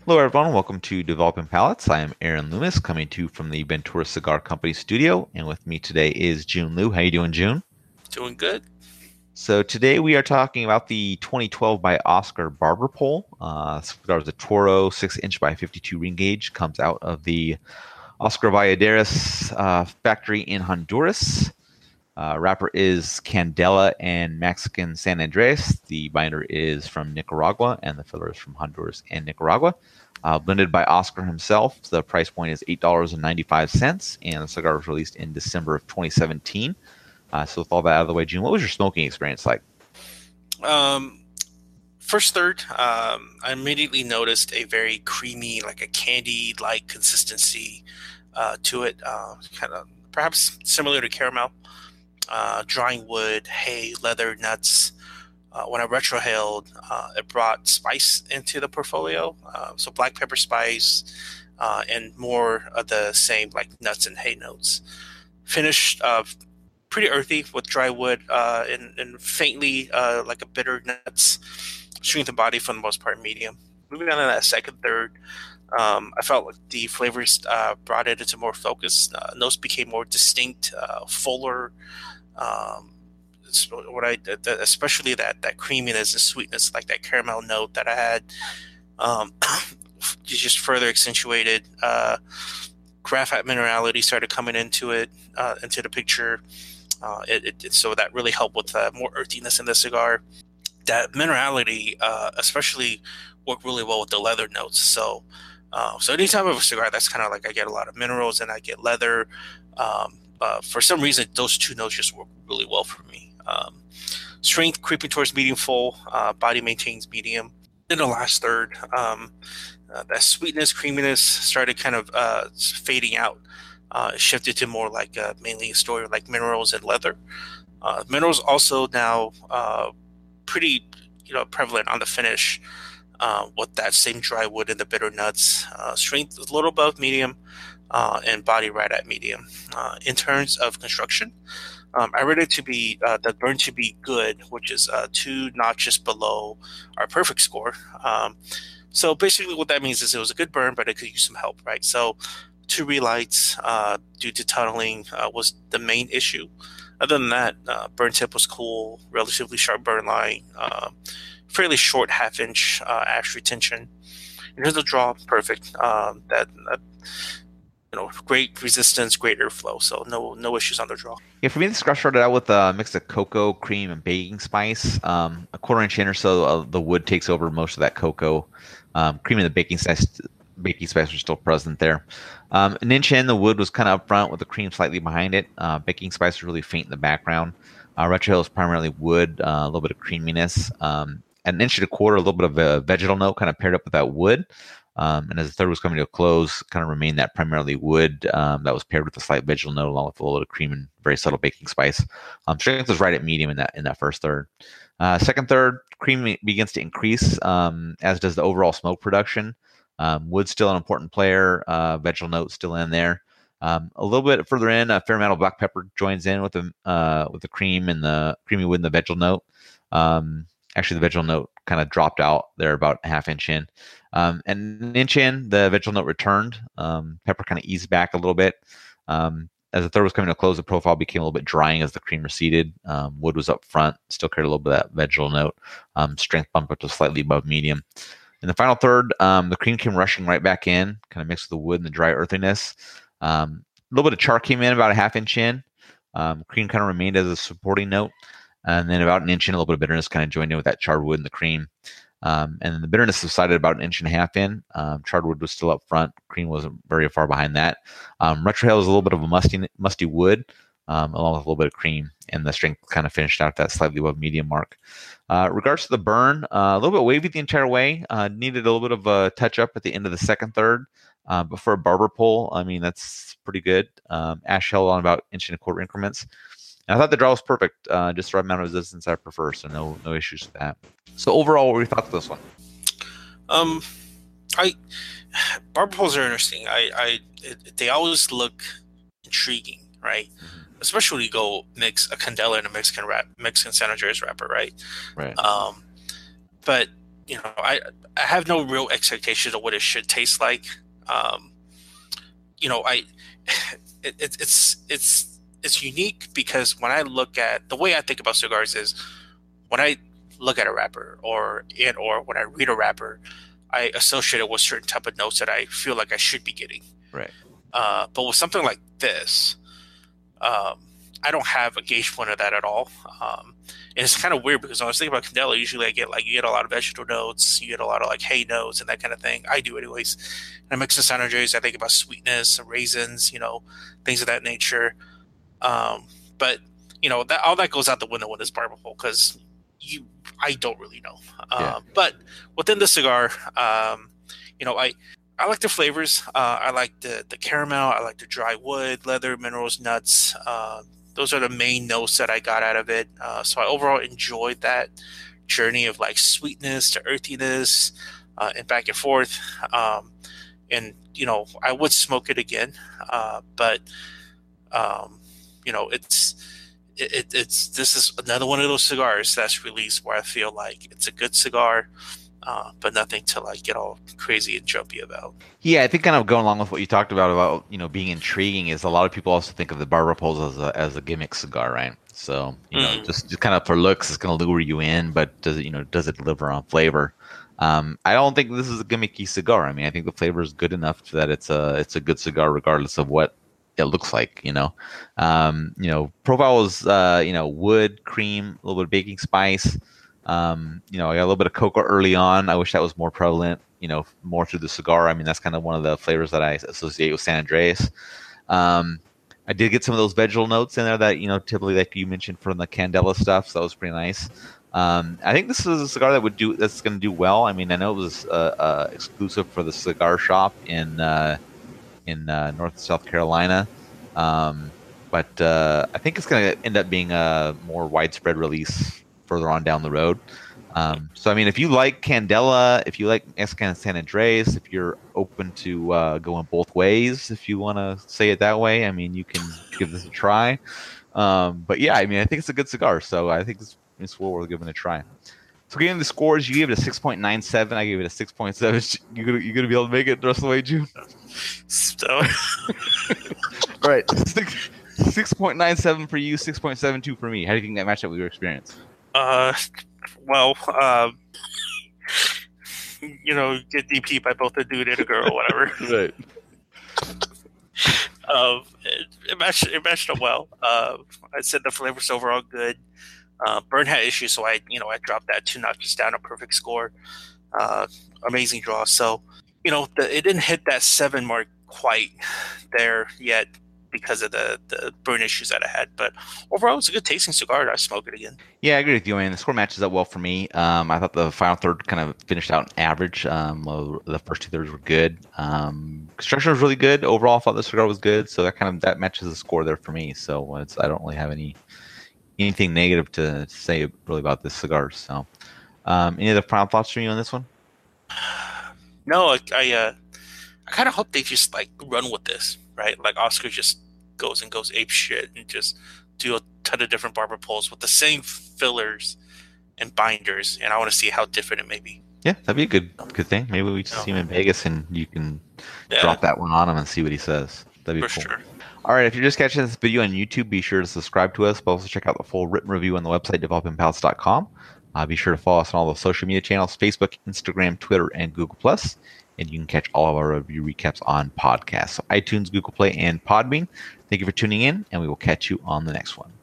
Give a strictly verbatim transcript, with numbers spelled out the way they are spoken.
Hello, everyone. Welcome to Developing Palates. I am Aaron Loomis, coming to you from the Ventura Cigar Company studio, and with me today is June Liu. How you doing, June? Doing good. So today we are talking about the twenty twelve by Oscar Barber Pole. Uh, cigar is a Toro six inch by fifty-two ring gauge. Comes out of the Oscar Valladares uh, factory in Honduras. Uh, wrapper is Candela and Mexican San Andres. The binder is from Nicaragua, and the filler is from Honduras and Nicaragua. Uh, blended by Oscar himself. The price point is eight dollars and ninety-five cents, and the cigar was released in December of twenty seventeen. Uh, so with all that out of the way, June, what was your smoking experience like? Um, First third, um, I immediately noticed a very creamy, like a candy-like consistency uh, to it. Uh, kind of perhaps similar to caramel. Uh, drying wood, hay, leather, nuts. Uh, when I retrohaled, uh, it brought spice into the portfolio. Uh, so black pepper spice uh, and more of the same like nuts and hay notes. Finished uh, pretty earthy with dry wood uh, and, and faintly uh, like a bitter nuts. Strength of body for the most part medium. Moving on to that second third, um, I felt like the flavors uh, brought it into more focus. Uh, notes became more distinct, uh, fuller. Um, what I especially that that creaminess and sweetness, like that caramel note that I had, um, just further accentuated. Uh, graphite minerality started coming into it, uh, into the picture. Uh, it, it, so that really helped with uh, more earthiness in the cigar. That minerality, uh, especially, worked really well with the leather notes. So, uh, so anytime I have a cigar, that's kind of like I get a lot of minerals and I get leather. Um, uh, for some reason, those two notes just work really well for me. Um, strength creeping towards medium full, uh, body maintains medium. In the last third, um, uh, that sweetness, creaminess started kind of uh, fading out. Uh, it shifted to more like uh, mainly a story of like minerals and leather. Uh, minerals also now uh, pretty you know prevalent on the finish uh, with that same dry wood and the bitter nuts. Uh, strength a little above medium uh, and body right at medium. Uh, in terms of construction, um, I rate it to be uh, the burn to be good, which is uh, two notches below our perfect score. Um, so basically, what that means is it was a good burn, but it could use some help, right? So two relights uh, due to tunneling uh, was the main issue. Other than that, uh, burn tip was cool, relatively sharp burn line, uh, fairly short half inch uh, ash retention. In terms of draw, perfect. Um, that, that you know, great resistance, great airflow. So no no issues on the draw. Yeah, for me, the cigar started out with a mix of cocoa, cream, and baking spice. Um, a quarter inch in or so, uh, the wood takes over most of that cocoa. Um, cream and the baking spice, baking spice are still present there. Um, an inch in, the wood was kind of up front with the cream slightly behind it. Uh, baking spice was really faint in the background. Uh, Retro Hill is primarily wood, uh, a little bit of creaminess. Um, at an inch and a quarter, a little bit of a vegetal note kind of paired up with that wood. Um, and as the third was coming to a close, kind of remained that primarily wood um, that was paired with a slight vegetal note along with a little bit of cream and very subtle baking spice. Um, strength was right at medium in that in that first third. Uh, second third, cream begins to increase, um, as does the overall smoke production. Um, wood's still an important player. Uh, vegetal note still in there. Um, a little bit further in, a fair amount of black pepper joins in with the uh, with the cream and the creamy wood and the vegetal note. Um, actually, the vegetal note kind of dropped out there about a half inch in. Um, and an inch in, the vegetal note returned. Um, pepper kind of eased back a little bit. Um, as the third was coming to a close, the profile became a little bit drying as the cream receded. Um, wood was up front, still carried a little bit of that vegetal note. Um, strength bumped up to slightly above medium. In the final third, um, the cream came rushing right back in, kind of mixed with the wood and the dry earthiness. Um, a little bit of char came in about a half inch in. Um, cream kind of remained as a supporting note. And then about an inch in, a little bit of bitterness kind of joined in with that charred wood and the cream. Um, and then the bitterness subsided about an inch and a half in. Um, charred wood was still up front. Cream wasn't very far behind that. Um, Retrohale was a little bit of a musty, musty wood, um, along with a little bit of cream, and the strength kind of finished out that slightly above medium mark. Uh, regards to the burn, uh, a little bit wavy the entire way. Uh, needed a little bit of a touch up at the end of the second third. Uh, but for a barber pole, I mean, that's pretty good. Um, ash held on about inch and a quarter increments. And I thought the draw was perfect, uh, just the right amount of resistance I prefer, so no no issues with that. So overall, what were your thoughts of this one? Um, I barber poles are interesting. I, I it, they always look intriguing, right? Mm-hmm. Especially when you go mix a Candela and a Mexican rap, Mexican San Andreas wrapper, right? Right. Um, but you know, I I have no real expectation of what it should taste like. Um, you know, I it, it, it's it's it's unique because when I look at the way I think about cigars is when I look at a wrapper or and or when I read a wrapper, I associate it with certain type of notes that I feel like I should be getting. Right. Uh, but with something like this, um, I don't have a gauge point of that at all. Um, and it's kind of weird because when I was thinking about Candela, usually I get like you get a lot of vegetable notes, you get a lot of like hay notes and that kind of thing. I do anyways. And I mix in San Andres, I think about sweetness, raisins, you know, things of that nature. Um, but you know that all that goes out the window with this barber pole because you, I don't really know. Um, Yeah. But within the cigar, um, you know, I. I like the flavors. Uh, I like the, the caramel. I like the dry wood, leather, minerals, nuts. Uh, those are the main notes that I got out of it. Uh, so I overall enjoyed that journey of like sweetness to earthiness uh, and back and forth. Um, and, you know, I would smoke it again. Uh, but, um, you know, it's it, it, it's this is another one of those cigars that's released where I feel like it's a good cigar. Uh, but nothing to like get all crazy and jumpy about. Yeah, I think kind of going along with what you talked about about you know being intriguing is a lot of people also think of the barber poles as a as a gimmick cigar, right? So you know Mm. just, just kind of for looks, it's going to lure you in, but does it you know does it deliver on flavor? Um, I don't think this is a gimmicky cigar. I mean, I think the flavor is good enough that it's a it's a good cigar regardless of what it looks like. You know, um, you know, profile is uh, you know wood, cream, a little bit of baking spice. Um, you know, I got a little bit of cocoa early on. I wish that was more prevalent, you know, more through the cigar. I mean, that's kind of one of the flavors that I associate with San Andreas. Um, I did get some of those vegetal notes in there that, you know, typically like you mentioned from the Candela stuff. So that was pretty nice. Um, I think this is a cigar that would do, that's going to do well. I mean, I know it was uh, uh, exclusive for the cigar shop in, uh, in uh, North and South Carolina. Um, but uh, I think it's going to end up being a more widespread release further on down the road. Um, so, I mean, if you like Candela, if you like Mexican San Andres, if you're open to uh, going both ways, if you want to say it that way, I mean, you can give this a try. Um, but yeah, I mean, I think it's a good cigar, so I think it's, it's well worth giving it a try. So, getting the scores, you gave it a six point nine seven. I gave it a six point seven. You gonna you gonna be able to make it the rest of the way, June? So, All right, six point nine seven for you, six point seven two for me. How do you think that matched up with your experience? uh, well, um, you know, get D P by both a dude and a girl, whatever. Right. Um, it, it matched it matched up well. Uh, I said the flavors overall good. Uh, Burn had issues, so I you know I dropped that two notches down, a perfect score. Uh, amazing draw. So you know the, it didn't hit that seven mark quite there yet because of the the burn issues that I had. But overall, it's a good tasting cigar. I smoke it again. Yeah, I agree with you. I mean, the score matches up well for me. Um, I thought the final third kind of finished out average. Um, well, the first two thirds were good. Um, construction was really good. Overall, I thought the cigar was good. So that kind of that matches the score there for me. So it's I don't really have any anything negative to say really about this cigar. So, um, any other final thoughts from you on this one? No, I I, uh, I kind of hope they just like run with this, right? Like Oscar just goes and goes ape shit and just do a ton of different barber poles with the same fillers and binders, and I want to see how different it may be. Yeah, that'd be a good good thing. Maybe we just see him in Vegas and you can Yeah, drop that one on him and see what he says. That'd be for cool. sure. All right, if you're just catching this video on YouTube, be sure to subscribe to us, but also check out the full written review on the website, developing palates dot com. Uh, be sure to follow us on all the social media channels, Facebook, Instagram, Twitter, and Google Plus. And you can catch all of our review recaps on podcasts, so iTunes, Google Play, and Podbean. Thank you for tuning in, and we will catch you on the next one.